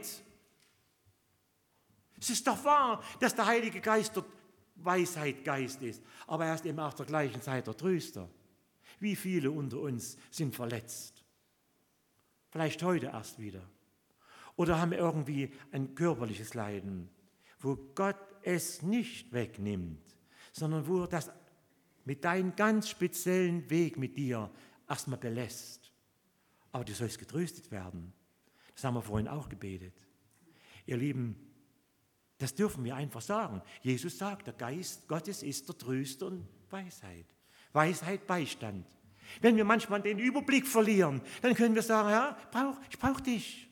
Es ist doch wahr, dass der Heilige Geist der Weisheit Geist ist, aber er ist eben auch zur gleichen Zeit der Tröster. Wie viele unter uns sind verletzt? Vielleicht heute erst wieder. Oder haben irgendwie ein körperliches Leiden, wo Gott es nicht wegnimmt, sondern wo er das mit deinem ganz speziellen Weg mit dir erstmal belässt. Aber du sollst getröstet werden. Das haben wir vorhin auch gebetet. Ihr Lieben, das dürfen wir einfach sagen. Jesus sagt, der Geist Gottes ist der Tröster und Weisheit. Weisheit, Beistand. Wenn wir manchmal den Überblick verlieren, dann können wir sagen, Herr, ich brauche ich brauch dich.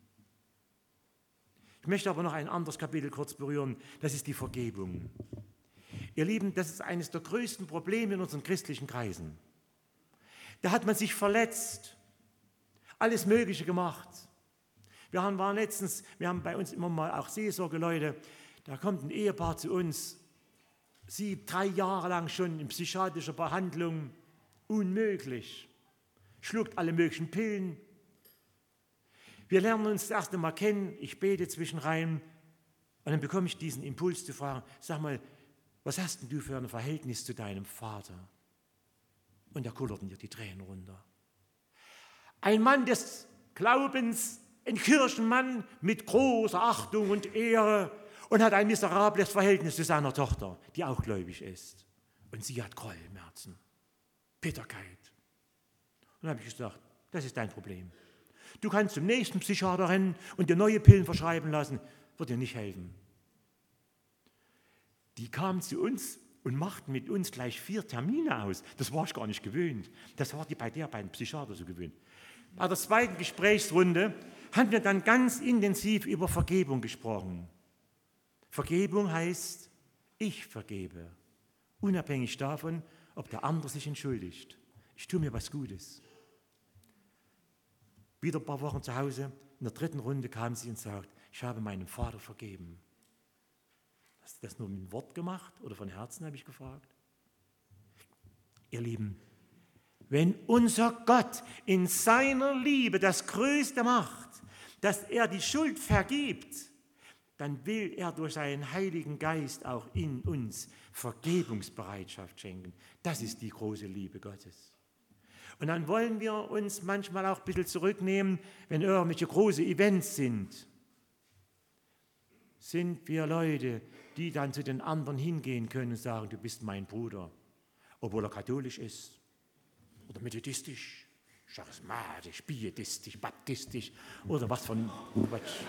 Ich möchte aber noch ein anderes Kapitel kurz berühren, das ist die Vergebung. Ihr Lieben, das ist eines der größten Probleme in unseren christlichen Kreisen. Da hat man sich verletzt, alles Mögliche gemacht. Wir haben, waren letztens, wir haben bei uns immer mal auch Seelsorgeleute, da kommt ein Ehepaar zu uns, sie drei Jahre lang schon in psychiatrischer Behandlung, unmöglich, schluckt alle möglichen Pillen. Wir lernen uns das erste Mal kennen, ich bete zwischenrein und dann bekomme ich diesen Impuls zu fragen, sag mal, was hast denn du für ein Verhältnis zu deinem Vater? Und da kullerten dir die Tränen runter. Ein Mann des Glaubens, ein Kirchenmann mit großer Achtung und Ehre und hat ein miserables Verhältnis zu seiner Tochter, die auch gläubig ist. Und sie hat Groll im Herzen, Bitterkeit. Und dann habe ich gesagt, das ist dein Problem. Du kannst zum nächsten Psychiater rennen und dir neue Pillen verschreiben lassen, wird dir nicht helfen. Die kamen zu uns und machten mit uns gleich vier Termine aus. Das war ich gar nicht gewöhnt. Das war die bei der beiden Psychiater so gewöhnt. Bei der zweiten Gesprächsrunde haben wir dann ganz intensiv über Vergebung gesprochen. Vergebung heißt, ich vergebe, unabhängig davon, ob der andere sich entschuldigt. Ich tue mir was Gutes. Wieder ein paar Wochen zu Hause, in der dritten Runde kam sie und sagt, ich habe meinem Vater vergeben. Hast du das nur mit dem Wort gemacht oder von Herzen, habe ich gefragt? Ihr Lieben, wenn unser Gott in seiner Liebe das Größte macht, dass er die Schuld vergibt, dann will er durch seinen Heiligen Geist auch in uns Vergebungsbereitschaft schenken. Das ist die große Liebe Gottes. Und dann wollen wir uns manchmal auch ein bisschen zurücknehmen, wenn irgendwelche große Events sind. Sind wir Leute, die dann zu den anderen hingehen können und sagen, du bist mein Bruder, obwohl er katholisch ist oder methodistisch, charismatisch, pietistisch, baptistisch oder was von Quatsch.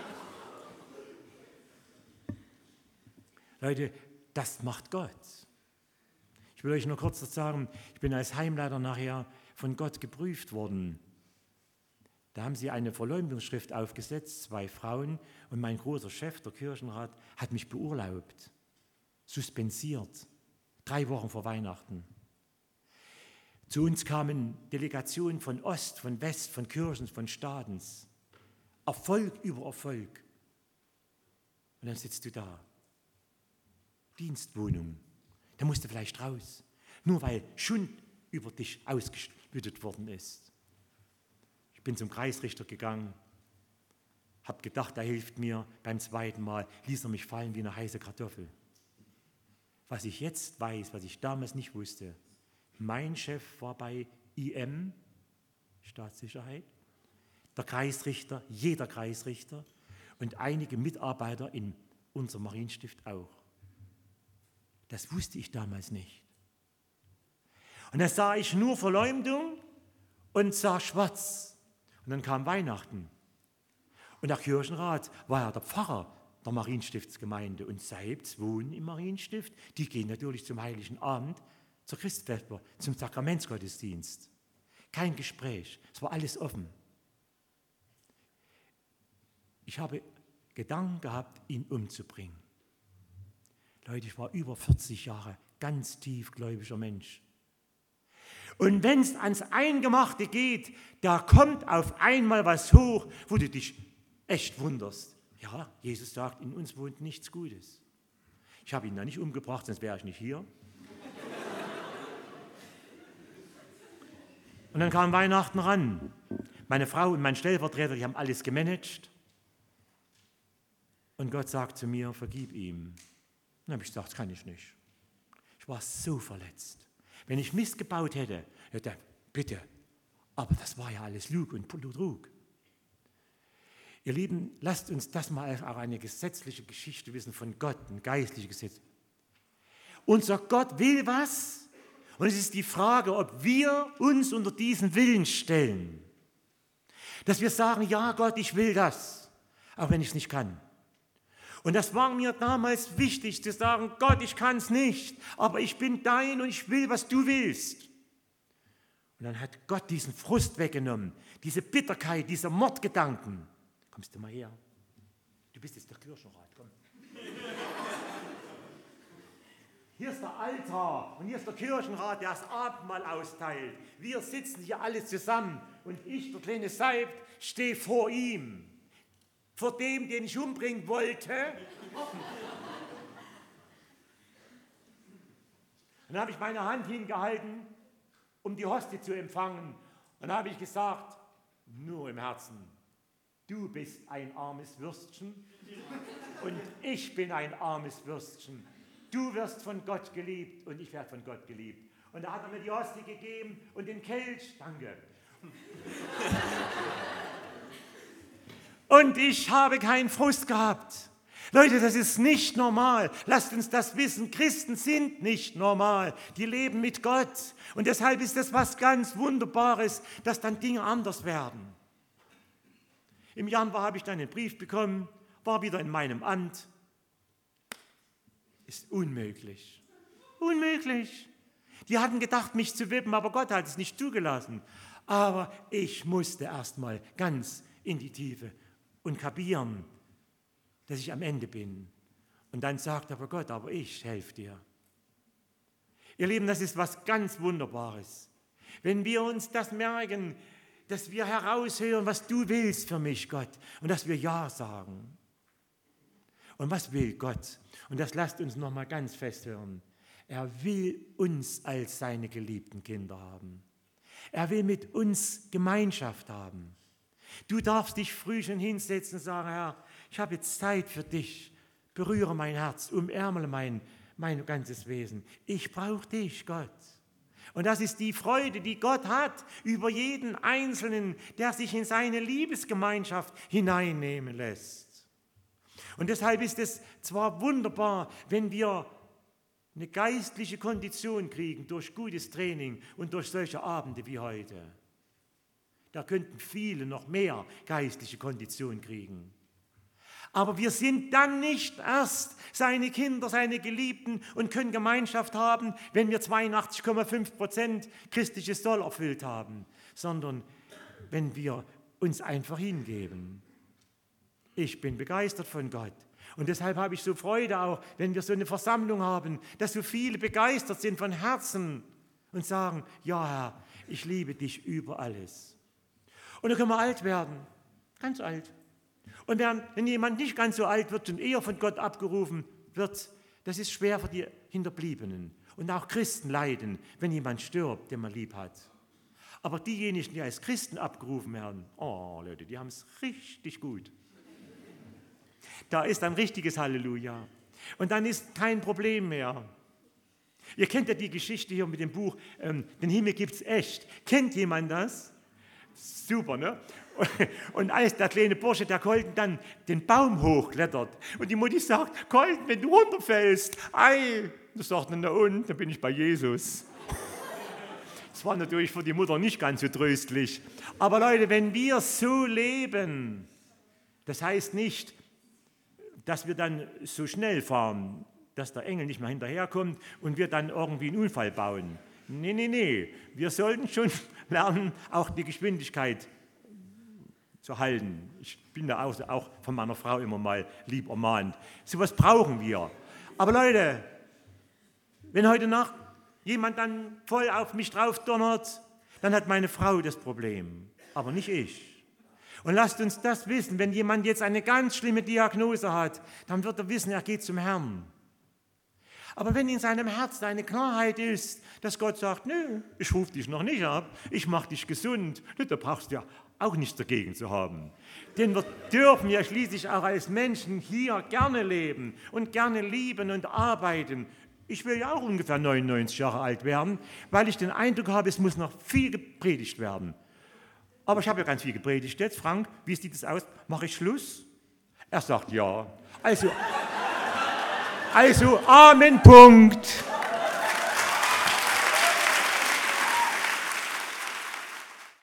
Leute, das macht Gott. Ich will euch nur kurz sagen, ich bin als Heimleiter nachher von Gott geprüft worden. Da haben sie eine Verleumdungsschrift aufgesetzt, zwei Frauen, und mein großer Chef, der Kirchenrat, hat mich beurlaubt, suspensiert, drei Wochen vor Weihnachten. Zu uns kamen Delegationen von Ost, von West, von Kirchen, von Staaten. Erfolg über Erfolg. Und dann sitzt du da. Dienstwohnung. Da musst du vielleicht raus. Nur weil Schund über dich ausgeschüttet worden ist. Ich bin zum Kreisrichter gegangen, habe gedacht, er hilft mir. Beim zweiten Mal ließ er mich fallen wie eine heiße Kartoffel. Was ich jetzt weiß, was ich damals nicht wusste, mein Chef war bei I M, Staatssicherheit, der Kreisrichter, jeder Kreisrichter und einige Mitarbeiter in unserem Marienstift auch. Das wusste ich damals nicht. Und da sah ich nur Verleumdung und sah schwarz. Und dann kam Weihnachten. Und der Kirchenrat war ja der Pfarrer der Marienstiftsgemeinde. Und selbst wohnen im Marienstift, die gehen natürlich zum Heiligen Abend, zur Christvesper, zum Sakramentsgottesdienst. Kein Gespräch, es war alles offen. Ich habe Gedanken gehabt, ihn umzubringen. Leute, ich war über vierzig Jahre ganz tiefgläubiger Mensch. Und wenn es ans Eingemachte geht, da kommt auf einmal was hoch, wo du dich echt wunderst. Ja, Jesus sagt, in uns wohnt nichts Gutes. Ich habe ihn da nicht umgebracht, sonst wäre ich nicht hier. Und dann kam Weihnachten ran. Meine Frau und mein Stellvertreter, die haben alles gemanagt. Und Gott sagt zu mir, vergib ihm. Dann habe ich gesagt, das kann ich nicht. Ich war so verletzt. Wenn ich Mist gebaut hätte, hätte bitte. Aber das war ja alles Lug und Trug. Ihr Lieben, lasst uns das mal als auch eine gesetzliche Geschichte wissen von Gott, ein geistliches Gesetz. Unser Gott will was? Und es ist die Frage, ob wir uns unter diesen Willen stellen. Dass wir sagen, ja Gott, ich will das, auch wenn ich es nicht kann. Und das war mir damals wichtig, zu sagen, Gott, ich kann es nicht, aber ich bin dein und ich will, was du willst. Und dann hat Gott diesen Frust weggenommen, diese Bitterkeit, diese Mordgedanken. Kommst du mal her? Du bist jetzt der Kirchenrat, komm. Hier ist der Altar und hier ist der Kirchenrat, der das Abendmahl austeilt. Wir sitzen hier alle zusammen und ich, der kleine Seibt, stehe vor ihm. Vor dem, den ich umbringen wollte. Dann habe ich meine Hand hingehalten, um die Hostie zu empfangen. Und dann habe ich gesagt, nur im Herzen, du bist ein armes Würstchen und ich bin ein armes Würstchen. Du wirst von Gott geliebt und ich werde von Gott geliebt. Und da hat er mir die Hostie gegeben und den Kelch, danke. Und ich habe keinen Frust gehabt. Leute, das ist nicht normal. Lasst uns das wissen. Christen sind nicht normal. Die leben mit Gott. Und deshalb ist das was ganz Wunderbares, dass dann Dinge anders werden. Im Januar habe ich dann einen Brief bekommen, war wieder in meinem Amt. Ist unmöglich. Unmöglich. Die hatten gedacht, mich zu wippen, aber Gott hat es nicht zugelassen. Aber ich musste erst mal ganz in die Tiefe und kapieren, dass ich am Ende bin. Und dann sagt aber Gott, aber ich helfe dir. Ihr Lieben, das ist was ganz Wunderbares. Wenn wir uns das merken, dass wir heraushören, was du willst für mich, Gott, und dass wir Ja sagen. Und was will Gott? Und das lasst uns nochmal ganz fest hören. Er will uns als seine geliebten Kinder haben. Er will mit uns Gemeinschaft haben. Du darfst dich früh schon hinsetzen und sagen, Herr, ich habe jetzt Zeit für dich. Berühre mein Herz, umärmele mein, mein ganzes Wesen. Ich brauche dich, Gott. Und das ist die Freude, die Gott hat über jeden Einzelnen, der sich in seine Liebesgemeinschaft hineinnehmen lässt. Und deshalb ist es zwar wunderbar, wenn wir eine geistliche Kondition kriegen durch gutes Training und durch solche Abende wie heute. Da könnten viele noch mehr geistliche Kondition kriegen. Aber wir sind dann nicht erst seine Kinder, seine Geliebten und können Gemeinschaft haben, wenn wir zweiundachtzig Komma fünf Prozent christliches Soll erfüllt haben, sondern wenn wir uns einfach hingeben. Ich bin begeistert von Gott. Und deshalb habe ich so Freude auch, wenn wir so eine Versammlung haben, dass so viele begeistert sind von Herzen und sagen, ja Herr, ich liebe dich über alles. Und dann können wir alt werden, ganz alt. Und wenn jemand nicht ganz so alt wird und eher von Gott abgerufen wird, das ist schwer für die Hinterbliebenen. Und auch Christen leiden, wenn jemand stirbt, den man lieb hat. Aber diejenigen, die als Christen abgerufen werden, oh Leute, die haben es richtig gut. Da ist ein richtiges Halleluja. Und dann ist kein Problem mehr. Ihr kennt ja die Geschichte hier mit dem Buch, ähm, den Himmel gibt's echt. Kennt jemand das? Super, ne? Und als der kleine Bursche, der Kolten, dann den Baum hochklettert und die Mutti sagt, Kolten, wenn du runterfällst, ei, das sagt er, na und, dann bin ich bei Jesus. Das war natürlich für die Mutter nicht ganz so tröstlich. Aber Leute, wenn wir so leben, das heißt nicht, dass wir dann so schnell fahren, dass der Engel nicht mehr hinterherkommt und wir dann irgendwie einen Unfall bauen. Nee, nee, nee. Wir sollten schon lernen, auch die Geschwindigkeit zu halten. Ich bin da auch, auch von meiner Frau immer mal lieb ermahnt. So was brauchen wir. Aber Leute, wenn heute Nacht jemand dann voll auf mich drauf donnert, dann hat meine Frau das Problem, aber nicht ich. Und lasst uns das wissen, wenn jemand jetzt eine ganz schlimme Diagnose hat, dann wird er wissen, er geht zum Herrn. Aber wenn in seinem Herzen eine Klarheit ist, dass Gott sagt, nö, ich rufe dich noch nicht ab, ich mache dich gesund, da brauchst du ja auch nichts dagegen zu haben. Denn wir dürfen ja schließlich auch als Menschen hier gerne leben und gerne lieben und arbeiten. Ich will ja auch ungefähr neunundneunzig Jahre alt werden, weil ich den Eindruck habe, es muss noch viel gepredigt werden. Aber ich habe ja ganz viel gepredigt jetzt. Frank, wie sieht es aus? Mache ich Schluss? Er sagt ja. Also, also Amen, Punkt.